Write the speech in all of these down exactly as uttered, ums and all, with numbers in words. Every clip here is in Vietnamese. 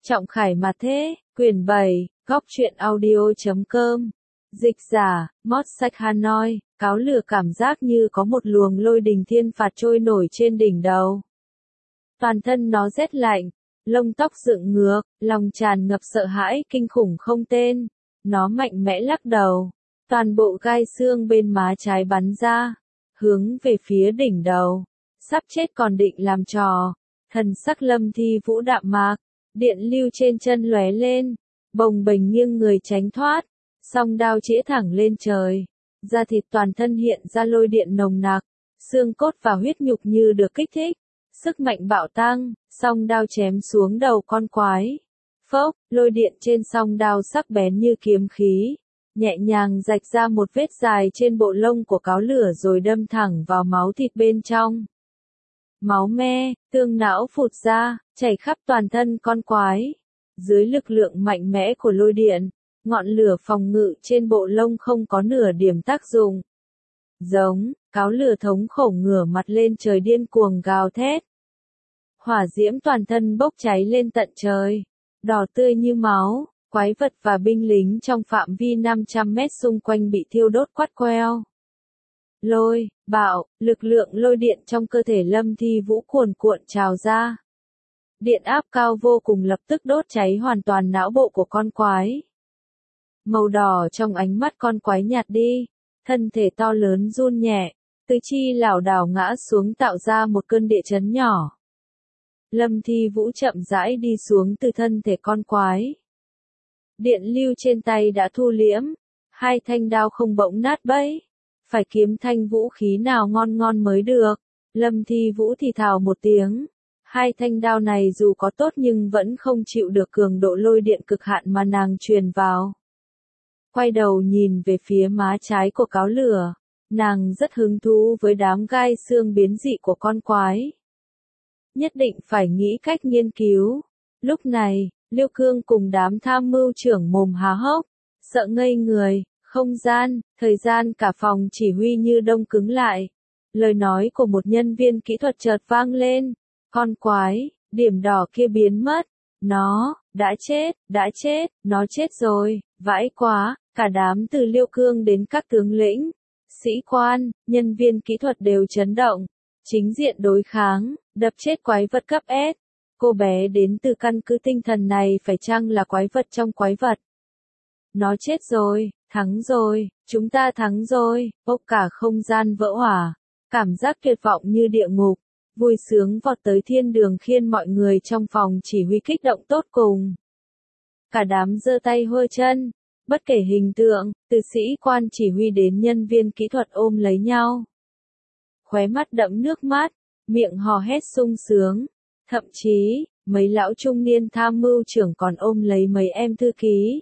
Trọng Khải mà thế, quyển bảy, góc truyện audio.com. Dịch giả, Mót Sách Hanoi, cáo lừa cảm giác như có một luồng lôi đình thiên phạt trôi nổi trên đỉnh đầu. Toàn thân nó rét lạnh, lông tóc dựng ngược, lòng tràn ngập sợ hãi kinh khủng không tên. Nó mạnh mẽ lắc đầu, toàn bộ gai xương bên má trái bắn ra, hướng về phía đỉnh đầu. Sắp chết còn định làm trò. Thần sắc Lâm Thi Vũ đạm mạc, điện lưu trên chân lóe lên, bồng bềnh nghiêng người tránh thoát, song đao chĩa thẳng lên trời. Da thịt toàn thân hiện ra lôi điện nồng nặc, xương cốt và huyết nhục như được kích thích, sức mạnh bạo tăng, song đao chém xuống đầu con quái. Phốc, lôi điện trên song đao sắc bén như kiếm khí, nhẹ nhàng rạch ra một vết dài trên bộ lông của cáo lửa rồi đâm thẳng vào máu thịt bên trong. Máu me, tương não phụt ra, chảy khắp toàn thân con quái. Dưới lực lượng mạnh mẽ của lôi điện, ngọn lửa phòng ngự trên bộ lông không có nửa điểm tác dụng. Giống, cáo lửa thống khổ ngửa mặt lên trời điên cuồng gào thét. Hỏa diễm toàn thân bốc cháy lên tận trời, đỏ tươi như máu, quái vật và binh lính trong phạm vi năm trăm mét xung quanh bị thiêu đốt quắt queo. Lôi, bạo, lực lượng lôi điện trong cơ thể Lâm Thi Vũ cuồn cuộn trào ra. Điện áp cao vô cùng lập tức đốt cháy hoàn toàn não bộ của con quái. Màu đỏ trong ánh mắt con quái nhạt đi, thân thể to lớn run nhẹ, tứ chi lảo đảo ngã xuống tạo ra một cơn địa chấn nhỏ. Lâm Thi Vũ chậm rãi đi xuống từ thân thể con quái. Điện lưu trên tay đã thu liễm, hai thanh đao không bỗng nát bấy. Phải kiếm thanh vũ khí nào ngon ngon mới được. Lâm Thi Vũ thì thào một tiếng. Hai thanh đao này dù có tốt nhưng vẫn không chịu được cường độ lôi điện cực hạn mà nàng truyền vào. Quay đầu nhìn về phía má trái của cáo lửa. Nàng rất hứng thú với đám gai xương biến dị của con quái. Nhất định phải nghĩ cách nghiên cứu. Lúc này, Liêu Cương cùng đám tham mưu trưởng mồm há hốc, sợ ngây người. Không gian, thời gian cả phòng chỉ huy như đông cứng lại. Lời nói của một nhân viên kỹ thuật chợt vang lên. Con quái, điểm đỏ kia biến mất. Nó, đã chết, đã chết, nó chết rồi, vãi quá. Cả đám từ Liêu Cương đến các tướng lĩnh, sĩ quan, nhân viên kỹ thuật đều chấn động. Chính diện đối kháng, đập chết quái vật cấp S. Cô bé đến từ căn cứ tinh thần này phải chăng là quái vật trong quái vật? Nó chết rồi. Thắng rồi, chúng ta thắng rồi, bốc cả không gian vỡ hỏa, cảm giác tuyệt vọng như địa ngục, vui sướng vọt tới thiên đường khiến mọi người trong phòng chỉ huy kích động tốt cùng. Cả đám giơ tay hơ chân, bất kể hình tượng, từ sĩ quan chỉ huy đến nhân viên kỹ thuật ôm lấy nhau. Khóe mắt đẫm nước mắt, miệng hò hét sung sướng, thậm chí, mấy lão trung niên tham mưu trưởng còn ôm lấy mấy em thư ký.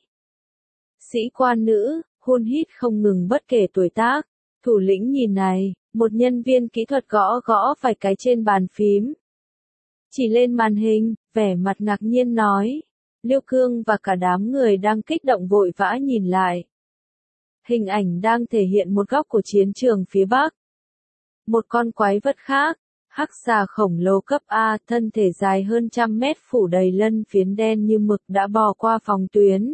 Sĩ quan nữ, hôn hít không ngừng bất kể tuổi tác. Thủ lĩnh nhìn này, một nhân viên kỹ thuật gõ gõ vài cái trên bàn phím. Chỉ lên màn hình, vẻ mặt ngạc nhiên nói. Liêu Cương và cả đám người đang kích động vội vã nhìn lại. Hình ảnh đang thể hiện một góc của chiến trường phía Bắc. Một con quái vật khác, hắc xà khổng lồ cấp A, thân thể dài hơn trăm mét phủ đầy lân phiến đen như mực đã bò qua phòng tuyến.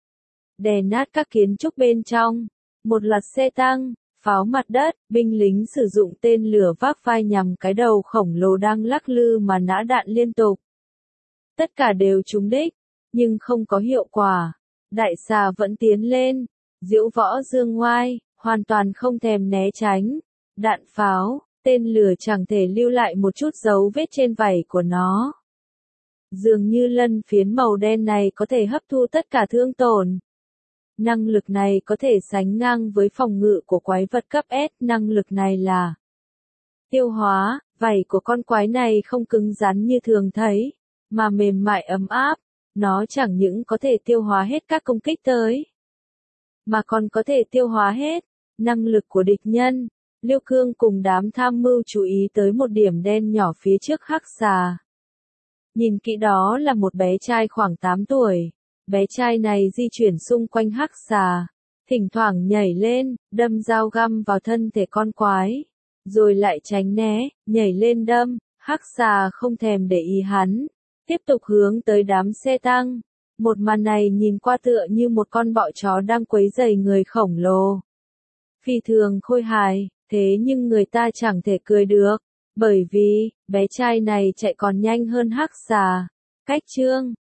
Đè nát các kiến trúc bên trong, một loạt xe tăng, pháo mặt đất, binh lính sử dụng tên lửa vác vai nhằm cái đầu khổng lồ đang lắc lư mà nã đạn liên tục. Tất cả đều trúng đích, nhưng không có hiệu quả. Đại xà vẫn tiến lên, diễu võ dương ngoai, hoàn toàn không thèm né tránh. Đạn pháo, tên lửa chẳng thể lưu lại một chút dấu vết trên vảy của nó. Dường như lân phiến màu đen này có thể hấp thu tất cả thương tổn. Năng lực này có thể sánh ngang với phòng ngự của quái vật cấp S. Năng lực này là tiêu hóa. Vảy của con quái này không cứng rắn như thường thấy, mà mềm mại ấm áp. Nó chẳng những có thể tiêu hóa hết các công kích tới, mà còn có thể tiêu hóa hết năng lực của địch nhân. Liêu Cương cùng đám tham mưu chú ý tới một điểm đen nhỏ phía trước hắc xà. Nhìn kỹ đó là một bé trai khoảng tám tuổi. Bé trai này di chuyển xung quanh hắc xà, thỉnh thoảng nhảy lên, đâm dao găm vào thân thể con quái, rồi lại tránh né, nhảy lên đâm. Hắc xà không thèm để ý hắn, tiếp tục hướng tới đám xe tăng. Một màn này nhìn qua tựa như một con bọ chó đang quấy rầy người khổng lồ. Phi thường khôi hài, thế nhưng người ta chẳng thể cười được, bởi vì, bé trai này chạy còn nhanh hơn hắc xà. Cách chương